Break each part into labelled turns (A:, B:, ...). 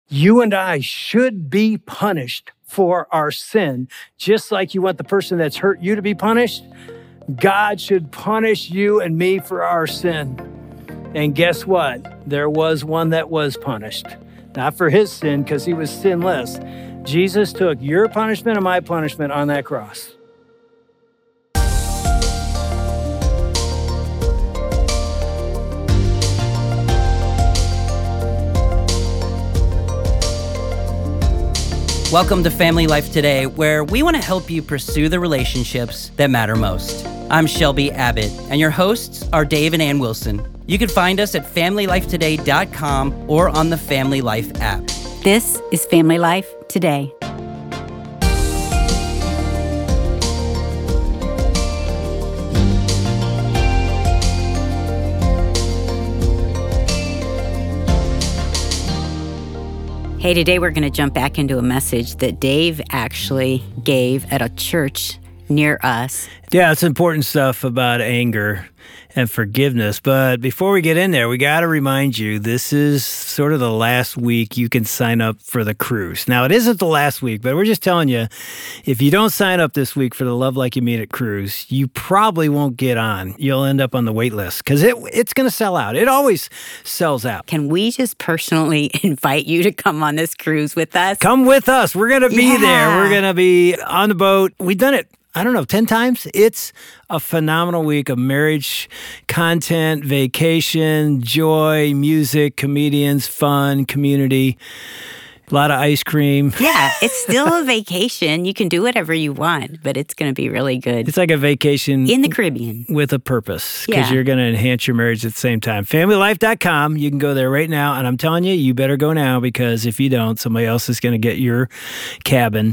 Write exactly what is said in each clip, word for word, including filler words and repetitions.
A: You and I should be punished for our sin, just like you want the person that's hurt you to be punished. God should punish you and me for our sin. And guess what? There was one that was punished. Not for his sin, because he was sinless. Jesus took your punishment and my punishment on that cross.
B: Welcome to Family Life Today, where we want to help you pursue the relationships that matter most. I'm Shelby Abbott, and your hosts are Dave and Ann Wilson. You can find us at family life today dot com or on the Family Life app.
C: This is Family Life Today. Hey, today we're going to jump back into a message that Dave actually gave at a church near us.
A: Yeah, it's important stuff about anger and forgiveness. But before we get in there, we got to remind you, this is sort of the last week you can sign up for the cruise. Now, it isn't the last week, but we're just telling you, if you don't sign up this week for the Love Like You Mean It cruise, you probably won't get on. You'll end up on the wait list because it, it's going to sell out. It always sells out.
C: Can we just personally invite you to come on this cruise with us?
A: Come with us. We're going to be
C: Yeah.
A: there. We're going to be on the boat. We've done it, I don't know, ten times. It's a phenomenal week of marriage, content, vacation, joy, music, comedians, fun, community, a lot of ice cream.
C: Yeah, it's still a vacation. You can do whatever you want, but it's going to be really good.
A: It's like a vacation
C: In the Caribbean.
A: with a purpose, because
C: Yeah.
A: you're going to enhance your marriage at the same time. family life dot com. You can go there right now. And I'm telling you, you better go now, because if you don't, somebody else is going to get your cabin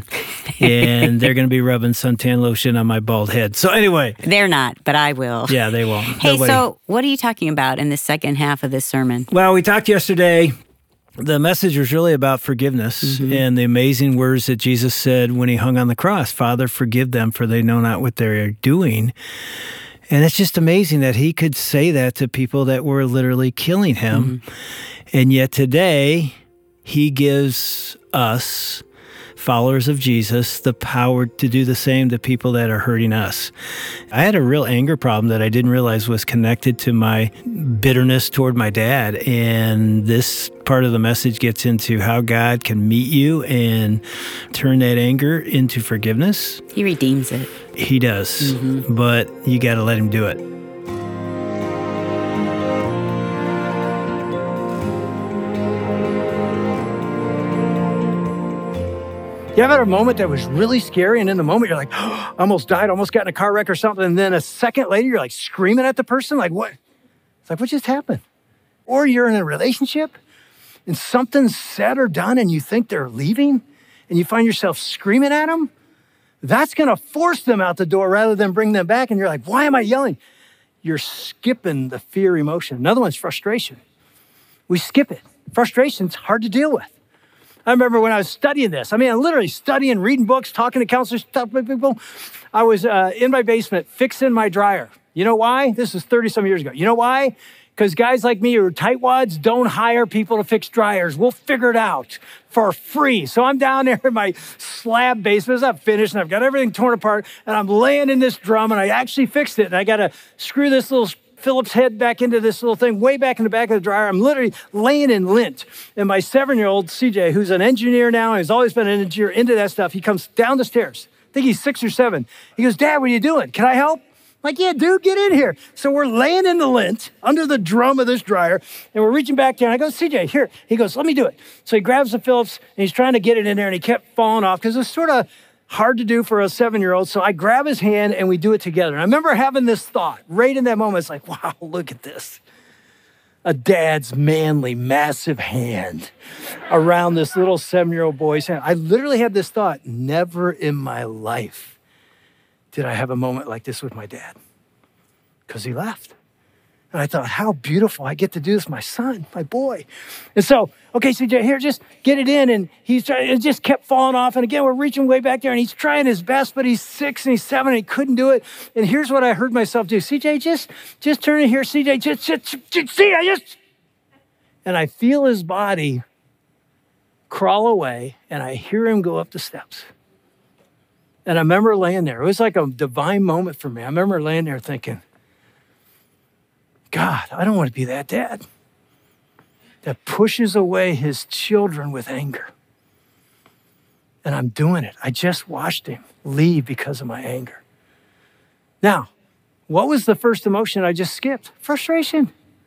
A: and they're going to be rubbing suntan lotion on my bald head. So anyway.
C: They're not, but I will.
A: Yeah, they won't.
C: Hey,
A: Nobody-
C: so what are you talking about in the second half of this sermon?
A: Well, we talked yesterday. The message was really about forgiveness
C: Mm-hmm.
A: and the amazing words that Jesus said when he hung on the cross. Father, forgive them, for they know not what they're doing. And it's just amazing that he could say that to people that were literally killing him.
C: Mm-hmm.
A: And yet today, he gives us, followers of Jesus, the power to do the same to people that are hurting us. I had a real anger problem that I didn't realize was connected to my bitterness toward my dad. And this part of the message gets into how God can meet you and turn that anger into forgiveness.
C: He redeems it.
A: He does,
C: Mm-hmm.
A: but you got to let him do it. You ever had a moment that was really scary, and in the moment you're like, oh, I almost died, almost got in a car wreck or something, and then a second later you're like screaming at the person, like what? It's like, what just happened? Or you're in a relationship and something's said or done and you think they're leaving and you find yourself screaming at them. That's gonna force them out the door rather than bring them back, and you're like, why am I yelling? You're skipping the fear emotion. Another one's frustration. We skip it. Frustration's hard to deal with. I remember when I was studying this, I mean, I'm literally studying, reading books, talking to counselors, talking to people. I was uh, in my basement fixing my dryer. You know why? This was thirty some years ago. You know why? Because guys like me who are tightwads don't hire people to fix dryers. We'll figure it out for free. So I'm down there in my slab basement. It's not finished, and I've got everything torn apart, and I'm laying in this drum, and I actually fixed it, and I got to screw this little Phillips head back into this little thing way back in the back of the dryer. I'm literally laying in lint. And my seven-year-old C J, who's an engineer now, and has always been an engineer into that stuff, he comes down the stairs. I think he's six or seven. He goes, Dad, what are you doing? Can I help? I'm like, yeah, dude, get in here. So we're laying in the lint under the drum of this dryer, and we're reaching back there. And I go, C J, here. He goes, let me do it. So he grabs the Phillips, and he's trying to get it in there, and he kept falling off because it's sort of hard to do for a seven-year-old. So I grab his hand and we do it together. And I remember having this thought right in that moment. It's like, wow, look at this. A dad's manly, massive hand around this little seven-year-old boy's hand. I literally had this thought, never in my life did I have a moment like this with my dad, because he left. And I thought, how beautiful. I get to do this with my son, my boy. And so, okay, C J, here, just get it in. And he's trying, it just kept falling off. And again, we're reaching way back there, and he's trying his best, but he's six and he's seven and he couldn't do it. And here's what I heard myself do. C J, just, just turn it here. C J, just, just, just see, I just. And I feel his body crawl away, and I hear him go up the steps. And I remember laying there. It was like a divine moment for me. I remember laying there thinking, God, I don't want to be that dad that pushes away his children with anger. And I'm doing it. I just watched him leave because of my anger. Now, what was the first emotion I just skipped? Frustration.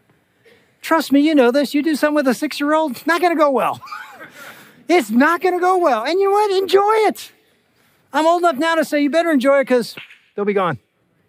A: Trust me, you know this. You do something with a six-year-old, not going to go well. It's not going to go well. And you know what? Enjoy it. I'm old enough now to say you better enjoy it because they'll be gone.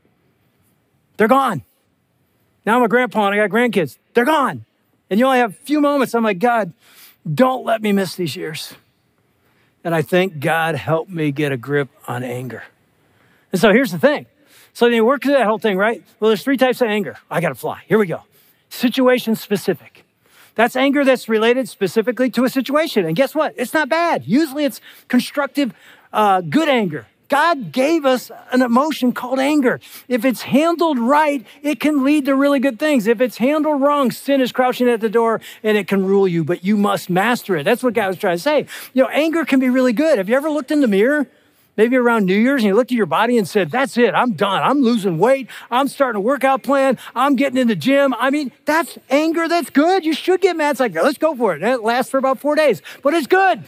A: They're gone. Now I'm a grandpa and I got grandkids. They're gone. And you only have a few moments. I'm like, God, don't let me miss these years. And I think God helped me get a grip on anger. And so here's the thing. So then you work through that whole thing, right? Well, there's three types of anger. I got to fly. Here we go. Situation specific. That's anger that's related specifically to a situation. And guess what? It's not bad. Usually it's constructive, uh, good anger. God gave us an emotion called anger. If it's handled right, it can lead to really good things. If it's handled wrong, sin is crouching at the door and it can rule you, but you must master it. That's what God was trying to say. You know, anger can be really good. Have you ever looked in the mirror, maybe around New Year's, and you looked at your body and said, that's it, I'm done. I'm losing weight. I'm starting a workout plan. I'm getting in the gym. I mean, that's anger that's good. You should get mad. It's like, let's go for it. And it lasts for about four days, but it's good.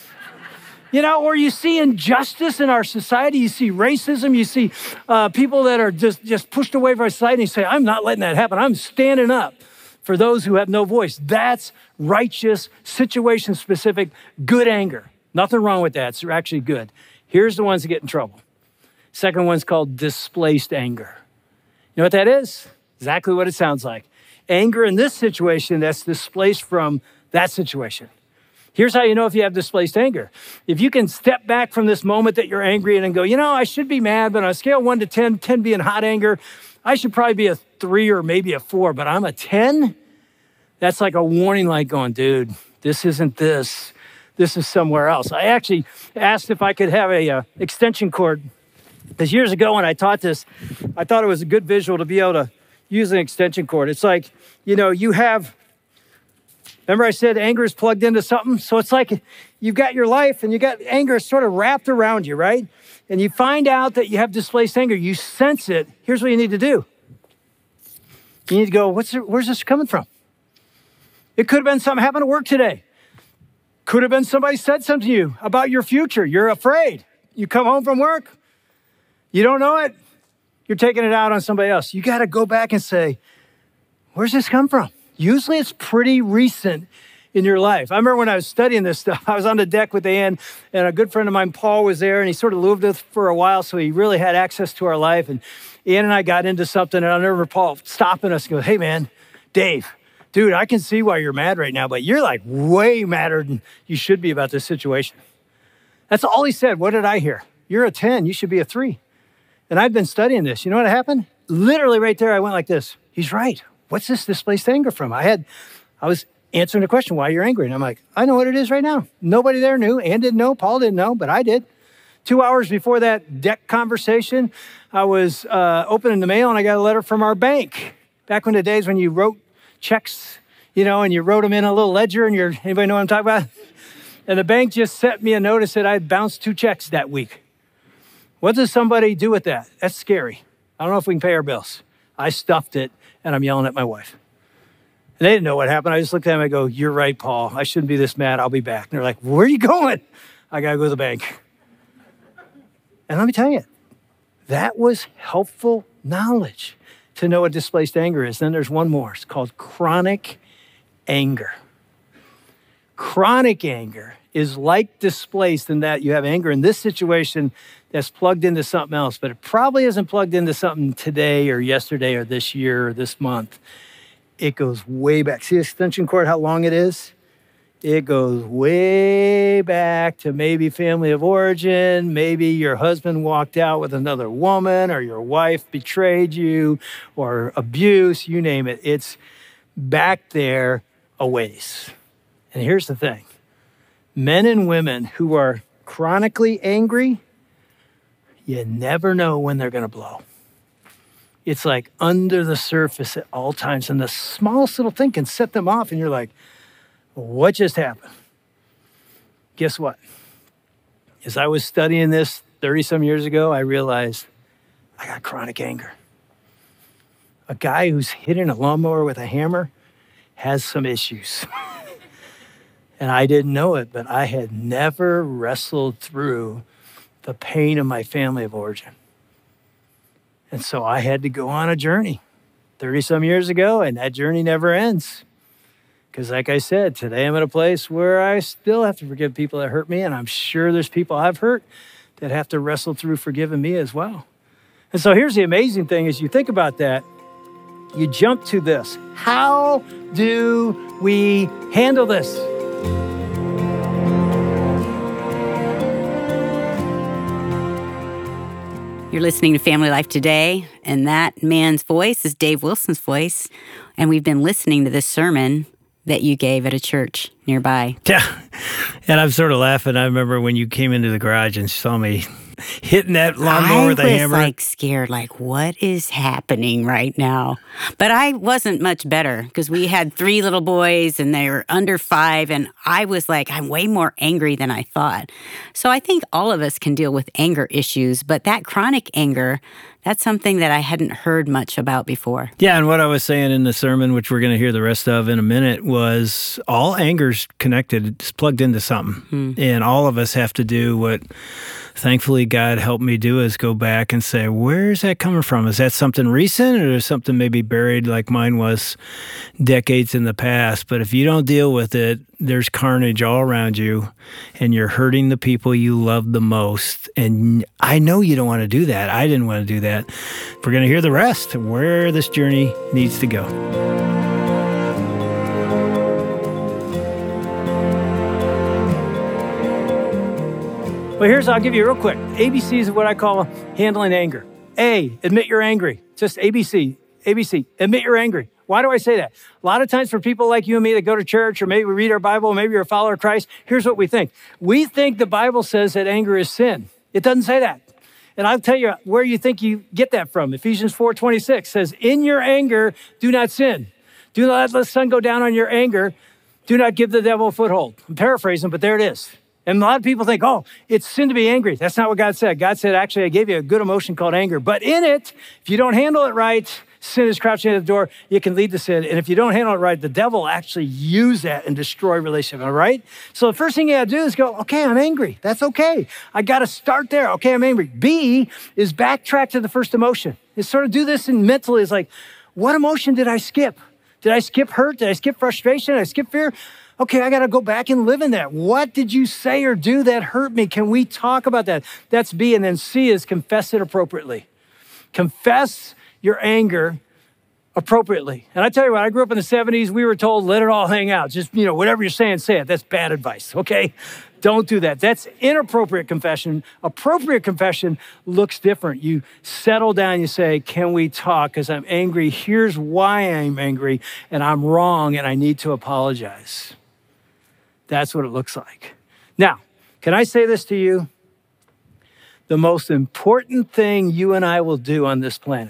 A: You know, or you see injustice in our society, you see racism, you see uh, people that are just, just pushed away from our society, and you say, I'm not letting that happen. I'm standing up for those who have no voice. That's righteous, situation-specific, good anger. Nothing wrong with that. It's actually good. Here's the ones that get in trouble. Second one's called displaced anger. You know what that is? Exactly what it sounds like. Anger in this situation that's displaced from that situation. Here's how you know if you have displaced anger. If you can step back from this moment that you're angry and go, you know, I should be mad, but on a scale of one to ten, ten being hot anger, I should probably be a three or maybe a four, but I'm a ten. That's like a warning light going, dude, this isn't this. This is somewhere else. I actually asked if I could have a uh, extension cord, because years ago when I taught this, I thought it was a good visual to be able to use an extension cord. It's like, you know, you have, remember I said anger is plugged into something? So it's like you've got your life and you got anger sort of wrapped around you, right? And you find out that you have displaced anger. You sense it. Here's what you need to do. You need to go, What's it, where's this coming from? It could have been something happened at work today. Could have been somebody said something to you about your future. You're afraid. You come home from work. You don't know it. You're taking it out on somebody else. You got to go back and say, where's this come from? Usually it's pretty recent in your life. I remember when I was studying this stuff, I was on the deck with Ann, and a good friend of mine, Paul, was there, and he sort of lived with us for a while, so he really had access to our life. And Ann and I got into something, and I remember Paul stopping us and going, hey, man, Dave, dude, I can see why you're mad right now, but you're like way madder than you should be about this situation. That's all he said. What did I hear? You're a ten. You should be a three. And I've been studying this. You know what happened? Literally right there, I went like this. He's right. What's this displaced anger from? I had, I was answering the question, why you're angry. And I'm like, I know what it is right now. Nobody there knew. Ann didn't know. Paul didn't know, but I did. Two hours before that deck conversation, I was uh, opening the mail and I got a letter from our bank. Back when the days when you wrote checks, you know, and you wrote them in a little ledger, and you're, anybody know what I'm talking about? And the bank just sent me a notice that I had bounced two checks that week. What does somebody do with that? That's scary. I don't know if we can pay our bills. I stuffed it, and I'm yelling at my wife. And they didn't know what happened. I just looked at them and I go, you're right, Paul. I shouldn't be this mad. I'll be back. And they're like, where are you going? I got to go to the bank. And let me tell you, that was helpful knowledge to know what displaced anger is. Then there's one more. It's called chronic anger. Chronic anger is like displaced in that you have anger in this situation that's plugged into something else, but it probably isn't plugged into something today or yesterday or this year or this month. It goes way back. See the extension cord, how long it is? It goes way back to maybe family of origin. Maybe your husband walked out with another woman, or your wife betrayed you, or abuse, you name it. It's back there a ways. And here's the thing. Men and women who are chronically angry, you never know when they're going to blow. It's like under the surface at all times. And the smallest little thing can set them off. And you're like, what just happened? guess what? As I was studying this thirty some years ago, I realized I got chronic anger. A guy who's hitting a lawnmower with a hammer has some issues. And I didn't know it, but I had never wrestled through the pain of my family of origin. And so I had to go on a journey thirty some years ago, and that journey never ends. Because like I said, today I'm at a place where I still have to forgive people that hurt me, and I'm sure there's people I've hurt that have to wrestle through forgiving me as well. And so here's the amazing thing, as you think about that, you jump to this. How do we handle this?
C: You're listening to Family Life Today, and that man's voice is Dave Wilson's voice. And we've been listening to this sermon that you gave at a church nearby.
A: Yeah, and I'm sort of laughing. I remember when you came into the garage and saw me hitting that lawnmower with a hammer.
C: I was like scared, like, what is happening right now? But I wasn't much better because we had three little boys and they were under five. And I was like, I'm way more angry than I thought. So I think all of us can deal with anger issues, but that chronic anger, that's something that I hadn't heard much about before.
A: Yeah, and what I was saying in the sermon, which we're going to hear the rest of in a minute, was all anger's connected. It's plugged into something. Hmm. And all of us have to do what, thankfully, God helped me do, is go back and say, where's that coming from? Is that something recent, or is something maybe buried like mine was decades in the past? But if you don't deal with it, there's carnage all around you, and you're hurting the people you love the most. And I know you don't want to do that. I didn't want to do that. We're going to hear the rest, where this journey needs to go. Well, here's, I'll give you real quick. A B Cs of what I call handling anger. A, admit you're angry. Just A B C. A B C, admit you're angry. Why do I say that? A lot of times for people like you and me that go to church, or maybe we read our Bible, maybe you're a follower of Christ, here's what we think. We think the Bible says that anger is sin. It doesn't say that. And I'll tell you where you think you get that from. Ephesians four twenty-six says, in your anger, do not sin. Do not let the sun go down on your anger. Do not give the devil a foothold. I'm paraphrasing, but there it is. And a lot of people think, oh, it's sin to be angry. That's not what God said. God said, actually, I gave you a good emotion called anger. But in it, if you don't handle it right, sin is crouching at the door. You can lead to sin. And if you don't handle it right, the devil will actually use that and destroy relationship, all right? So the first thing you got to do is go, okay, I'm angry. That's okay. I got to start there. Okay, I'm angry. B is backtrack to the first emotion. Is sort of do this in mentally. It's like, what emotion did I skip? Did I skip hurt? Did I skip frustration? Did I skip fear? Okay, I got to go back and live in that. What did you say or do that hurt me? Can we talk about that? That's B. And then C is confess it appropriately. Confess your anger appropriately. And I tell you what, I grew up in the seventies. We were told, let it all hang out. Just, you know, whatever you're saying, say it. That's bad advice, okay? Don't do that. That's inappropriate confession. Appropriate confession looks different. You settle down, you say, can we talk? Because I'm angry. Here's why I'm angry, and I'm wrong, and I need to apologize. That's what it looks like. Now, can I say this to you? The most important thing you and I will do on this planet,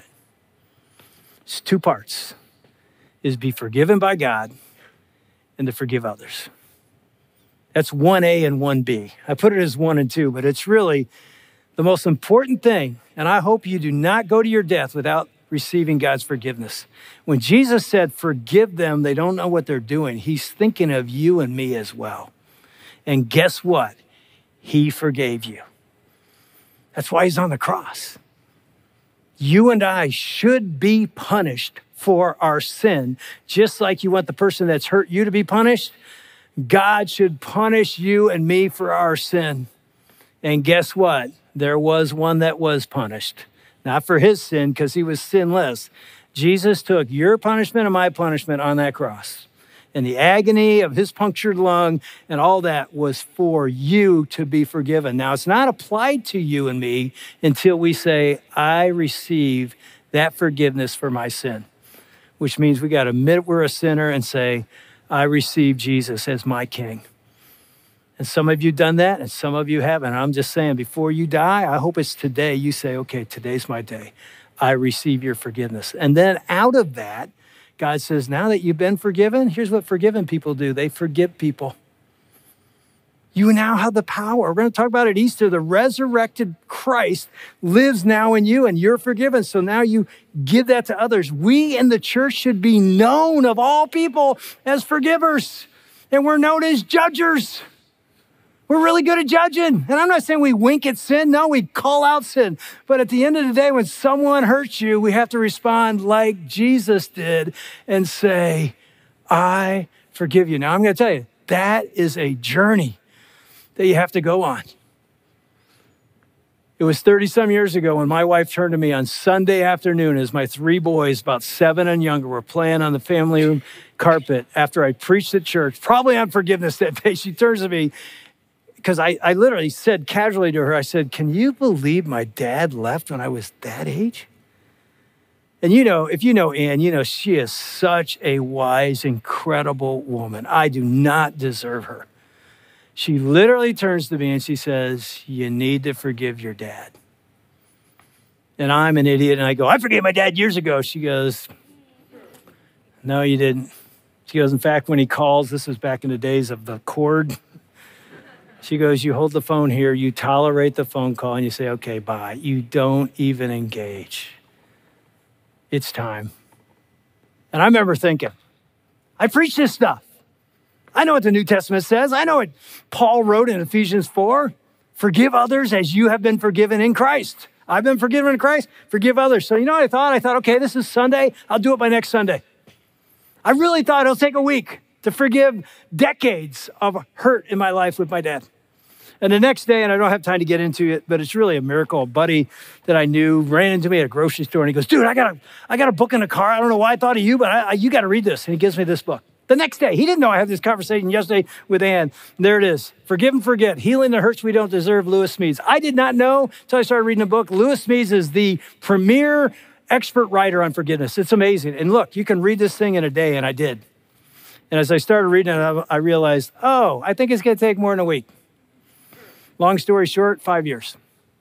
A: it's two parts, is be forgiven by God and to forgive others. That's one A and one B. I put it as one and two, but it's really the most important thing, and I hope you do not go to your death without receiving God's forgiveness. When Jesus said, forgive them, they don't know what they're doing, he's thinking of you and me as well. And guess what? He forgave you. That's why he's on the cross. You and I should be punished for our sin, just like you want the person that's hurt you to be punished. God should punish you and me for our sin. And guess what? There was one that was punished. Not for his sin, because he was sinless. Jesus took your punishment and my punishment on that cross. And the agony of his punctured lung and all that was for you to be forgiven. Now, it's not applied to you and me until we say, I receive that forgiveness for my sin, which means we got to admit we're a sinner and say, I receive Jesus as my King. And some of you done that, and some of you haven't. I'm just saying, before you die, I hope it's today you say, okay, today's my day. I receive your forgiveness. And then out of that, God says, now that you've been forgiven, here's what forgiven people do. They forgive people. You now have the power. We're going to talk about at Easter. The resurrected Christ lives now in you and you're forgiven. So now you give that to others. We in the church should be known of all people as forgivers. And we're known as judgers. We're really good at judging. And I'm not saying we wink at sin. No, we call out sin. But at the end of the day, when someone hurts you, we have to respond like Jesus did and say, I forgive you. Now, I'm going to tell you, that is a journey that you have to go on. It was thirty some years ago when my wife turned to me on Sunday afternoon as my three boys, about seven and younger, were playing on the family room carpet after I preached at church, probably on forgiveness that day. She turns to me because I, I literally said casually to her, I said, can you believe my dad left when I was that age? And you know, if you know Ann, you know she is such a wise, incredible woman. I do not deserve her. She literally turns to me and she says, you need to forgive your dad. And I'm an idiot. And I go, I forgave my dad years ago. She goes, no, you didn't. She goes, in fact, when he calls, this was back in the days of the cord. She goes, you hold the phone here, you tolerate the phone call, and you say, okay, bye. You don't even engage. It's time. And I remember thinking, I preach this stuff. I know what the New Testament says. I know what Paul wrote in Ephesians four. Forgive others as you have been forgiven in Christ. I've been forgiven in Christ. Forgive others. So you know what I thought? I thought, okay, this is Sunday. I'll do it by next Sunday. I really thought it'll take a week to forgive decades of hurt in my life with my dad. And the next day, and I don't have time to get into it, but it's really a miracle. A buddy that I knew ran into me at a grocery store and he goes, dude, I got a, I got a book in the car. I don't know why I thought of you, but I, I, you got to read this. And he gives me this book. The next day, he didn't know I had this conversation yesterday with Ann. There it is. Forgive and Forget, Healing the Hurts We Don't Deserve, Lewis Smedes. I did not know until I started reading the book. Lewis Smedes is the premier expert writer on forgiveness. It's amazing. And look, you can read this thing in a day, and I did. And as I started reading it, I realized, oh, I think it's going to take more than a week. Long story short, five years.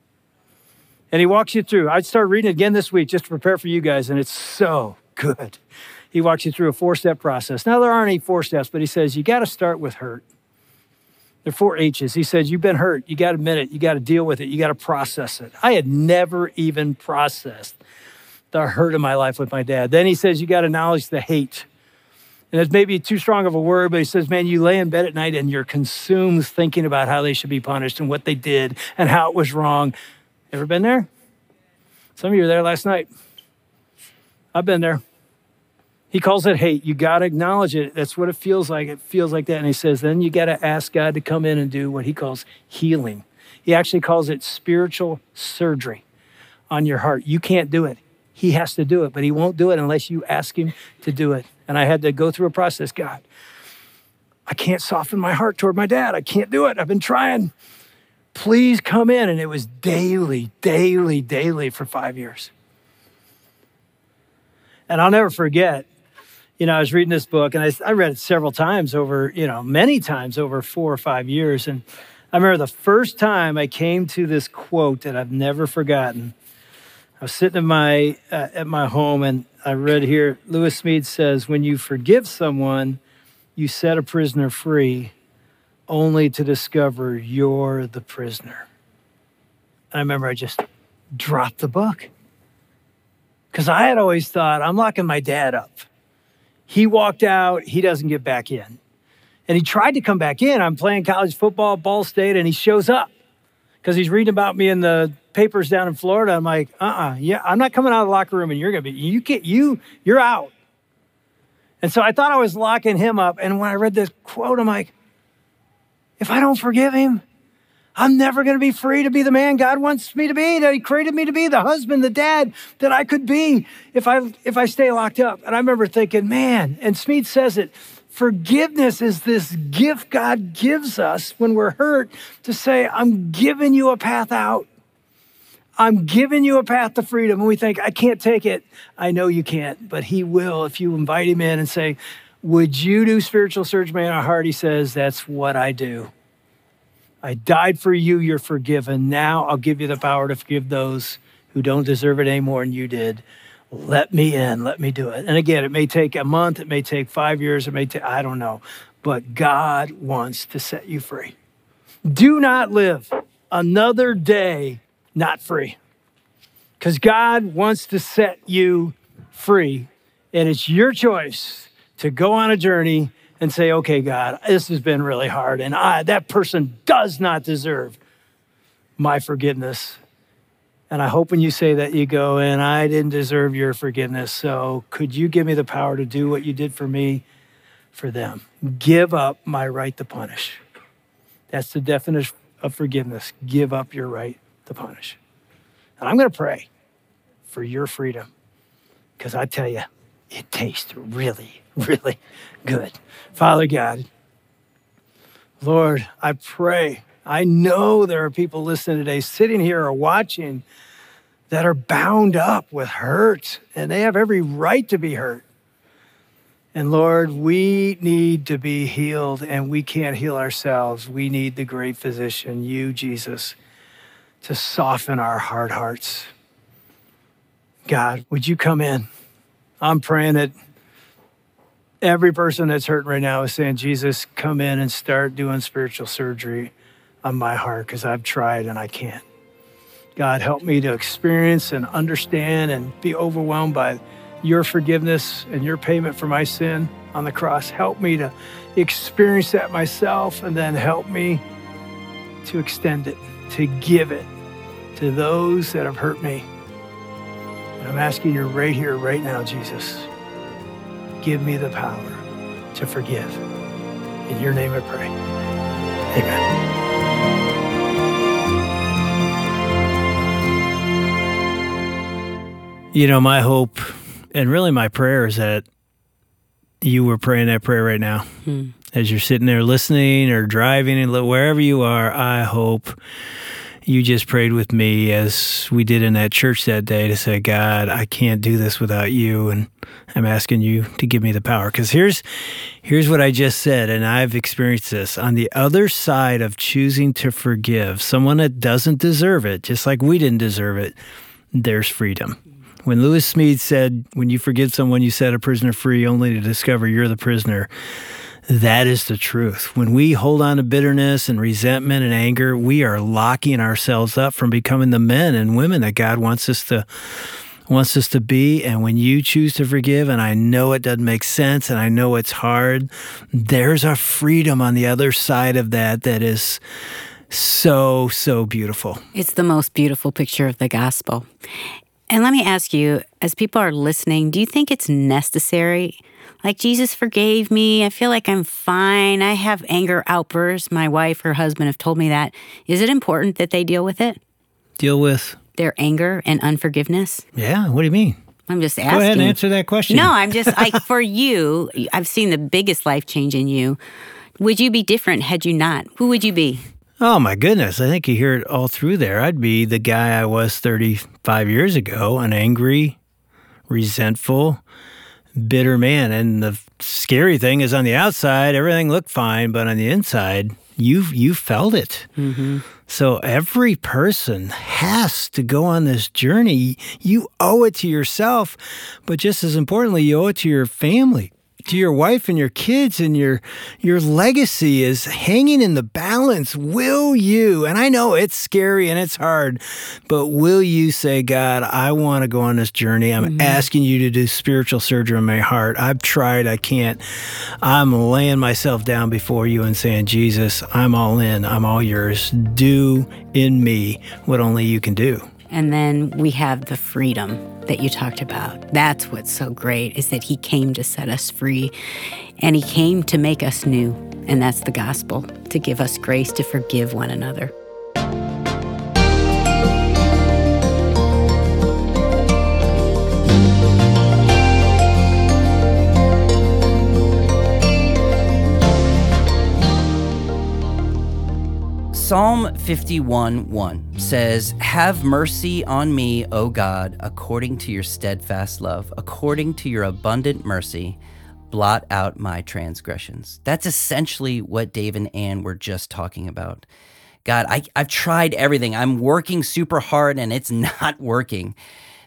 A: And he walks you through. I started reading it again this week just to prepare for you guys, and it's so good. He walks you through a four-step process. Now, there aren't any four steps, but he says, you got to start with hurt. There are four H's. He says, you've been hurt. You got to admit it. You got to deal with it. You got to process it. I had never even processed the hurt of my life with my dad. Then he says, you got to acknowledge the hate. And it's maybe too strong of a word, but he says, man, you lay in bed at night and you're consumed thinking about how they should be punished and what they did and how it was wrong. Ever been there? Some of you were there last night. I've been there. He calls it hate. You got to acknowledge it. That's what it feels like. It feels like that. And he says, then you got to ask God to come in and do what he calls healing. He actually calls it spiritual surgery on your heart. You can't do it. He has to do it, but he won't do it unless you ask him to do it. And I had to go through a process. God, I can't soften my heart toward my dad. I can't do it. I've been trying. Please come in. And it was daily, daily, daily for five years. And I'll never forget, you know, I was reading this book and I, I read it several times over, you know, many times over four or five years. And I remember the first time I came to this quote that I've never forgotten. I was sitting in my, uh, at my home and I read here, Lewis Smedes says, when you forgive someone, you set a prisoner free only to discover you're the prisoner. And I remember I just dropped the book. Because I had always thought, I'm locking my dad up. He walked out, he doesn't get back in. And he tried to come back in. I'm playing college football at Ball State, and he shows up because he's reading about me in the papers down in Florida. I'm like, uh-uh, yeah, I'm not coming out of the locker room, and you're gonna be, you can't, you, you're out. And so I thought I was locking him up. And when I read this quote, I'm like, if I don't forgive him, I'm never going to be free to be the man God wants me to be, that he created me to be, the husband, the dad that I could be if I if I stay locked up. And I remember thinking, man, and Smedes says it, forgiveness is this gift God gives us when we're hurt to say, I'm giving you a path out. I'm giving you a path to freedom. And we think, I can't take it. I know you can't, but he will if you invite him in and say, would you do spiritual surgery on our heart? He says, that's what I do. I died for you, you're forgiven. Now I'll give you the power to forgive those who don't deserve it any more than you did. Let me in, let me do it. And again, it may take a month, it may take five years, it may take, I don't know. But God wants to set you free. Do not live another day not free. Because God wants to set you free. And it's your choice to go on a journey and say, okay, God, this has been really hard. And I, that person does not deserve my forgiveness. And I hope when you say that, you go, and I didn't deserve your forgiveness. So could you give me the power to do what you did for me, for them? Give up my right to punish. That's the definition of forgiveness. Give up your right to punish. And I'm going to pray for your freedom, because I tell you, it tastes really, really good. Father God, Lord, I pray. I know there are people listening today, sitting here or watching, that are bound up with hurt, and they have every right to be hurt. And Lord, we need to be healed, and we can't heal ourselves. We need the great physician, you, Jesus, to soften our hard hearts. God, would you come in? I'm praying that every person that's hurting right now is saying, Jesus, come in and start doing spiritual surgery on my heart, because I've tried and I can't. God, help me to experience and understand and be overwhelmed by your forgiveness and your payment for my sin on the cross. Help me to experience that myself, and then help me to extend it, to give it to those that have hurt me. And I'm asking you right here, right now, Jesus, give me the power to forgive. In your name I pray. Amen. You know, my hope and really my prayer is that you were praying that prayer right now. Hmm. As you're sitting there listening or driving and wherever you are, I hope you just prayed with me as we did in that church that day to say, God, I can't do this without you, and I'm asking you to give me the power. Because here's, here's what I just said, and I've experienced this. On the other side of choosing to forgive someone that doesn't deserve it, just like we didn't deserve it, there's freedom. When Lewis Smedes said, when you forgive someone, you set a prisoner free only to discover you're the prisoner, that is the truth. When we hold on to bitterness and resentment and anger, we are locking ourselves up from becoming the men and women that God wants us to wants us to be. And when you choose to forgive, and I know it doesn't make sense, and I know it's hard, there's a freedom on the other side of that that is so, so beautiful.
C: It's the most beautiful picture of the gospel. And let me ask you, as people are listening, do you think it's necessary? Like, Jesus forgave me. I feel like I'm fine. I have anger outbursts. My wife, her husband have told me that. Is it important that they deal with it?
A: Deal with?
C: Their anger and unforgiveness?
A: Yeah, what do you mean?
C: I'm just asking.
A: Go ahead and answer that question.
C: No, I'm just, like, for you, I've seen the biggest life change in you. Would you be different had you not? Who would you be?
A: Oh, my goodness. I think you hear it all through there. I'd be the guy I was thirty-five years ago, an angry, resentful, bitter man. And the scary thing is, on the outside, everything looked fine, but on the inside, you you felt it. Mm-hmm. So every person has to go on this journey. You owe it to yourself, but just as importantly, you owe it to your family, to your wife and your kids, and your your legacy is hanging in the balance. Will you, and I know it's scary and it's hard, but will you say, God, I want to go on this journey. I'm mm-hmm. asking you to do spiritual surgery in my heart. I've tried, I can't. I'm laying myself down before you and saying, Jesus, I'm all in. I'm all yours. Do in me what only you can do.
C: And then we have the freedom that you talked about. That's what's so great, is that he came to set us free, and he came to make us new. And that's the gospel, to give us grace to forgive one another.
B: Psalm fifty-one one says, "Have mercy on me, O God, according to your steadfast love, according to your abundant mercy, blot out my transgressions." That's essentially what Dave and Ann were just talking about. God, I, I've tried everything. I'm working super hard and it's not working.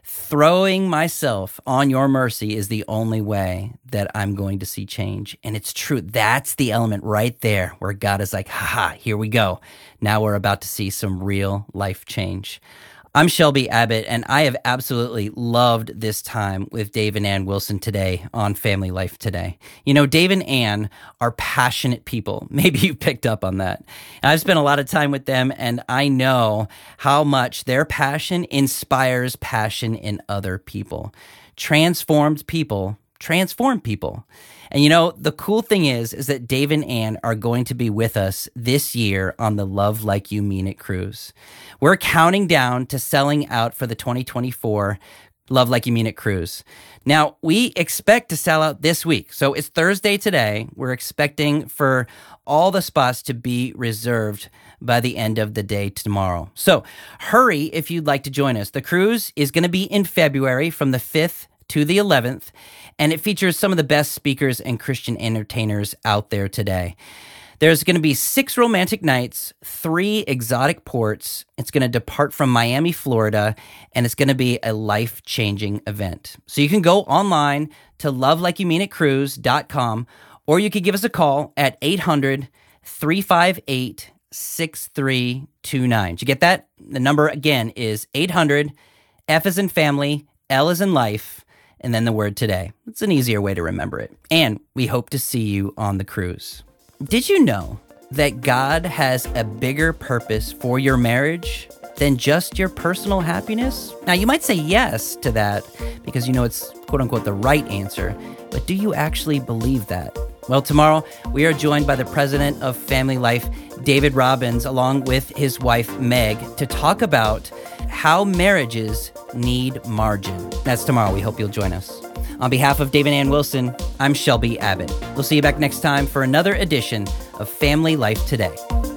B: throwing myself on your mercy is the only way that I'm going to see change. And it's true. That's the element right there where God is like, haha, here we go. Now we're about to see some real life change. I'm Shelby Abbott, and I have absolutely loved this time with Dave and Ann Wilson today on Family Life Today. You know, Dave and Ann are passionate people. Maybe you picked up on that. And I've spent a lot of time with them, and I know how much their passion inspires passion in other people. Transformed people transform people. And you know, the cool thing is, is that Dave and Ann are going to be with us this year on the Love Like You Mean It cruise. We're counting down to selling out for the twenty twenty-four Love Like You Mean It cruise. Now, we expect to sell out this week. So it's Thursday today. We're expecting for all the spots to be reserved by the end of the day tomorrow. So hurry if you'd like to join us. The cruise is going to be in February from the fifth to the eleventh, and it features some of the best speakers and Christian entertainers out there today. There's going to be six romantic nights, three exotic ports. It's going to depart from Miami, Florida, and it's going to be a life-changing event. So you can go online to love like you mean it cruise dot com, or you could give us a call at eight hundred, three five eight, six three two nine. Did you get that? The number again is eight hundred, F as in family, L as in life, and then the word today. It's an easier way to remember it. And we hope to see you on the cruise. Did you know that God has a bigger purpose for your marriage than just your personal happiness? Now, you might say yes to that because you know it's quote unquote the right answer, but do you actually believe that? Well, tomorrow we are joined by the president of Family Life, David Robbins, along with his wife, Meg, to talk about how marriages need margin. That's tomorrow. We hope you'll join us. On behalf of Dave and Ann Wilson, I'm Shelby Abbott. We'll see you back next time for another edition of Family Life Today.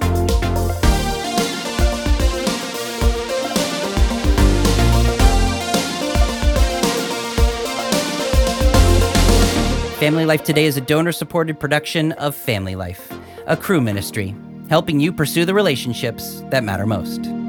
B: Family Life Today is a donor-supported production of Family Life, a Cru ministry, helping you pursue the relationships that matter most.